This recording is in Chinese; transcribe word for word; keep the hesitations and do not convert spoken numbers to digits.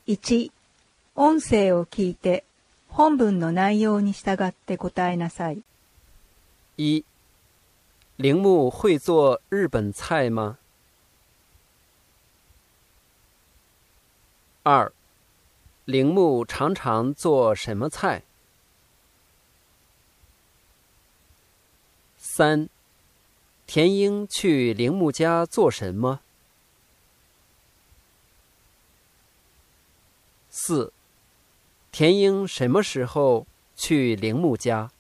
いち、音声を聞いて本文の内容に従って答えなさい。 一、铃木会做日本菜吗？二、铃木常常做什么菜？三、田英去铃木家做什么？四、田英什么时候去铃木家？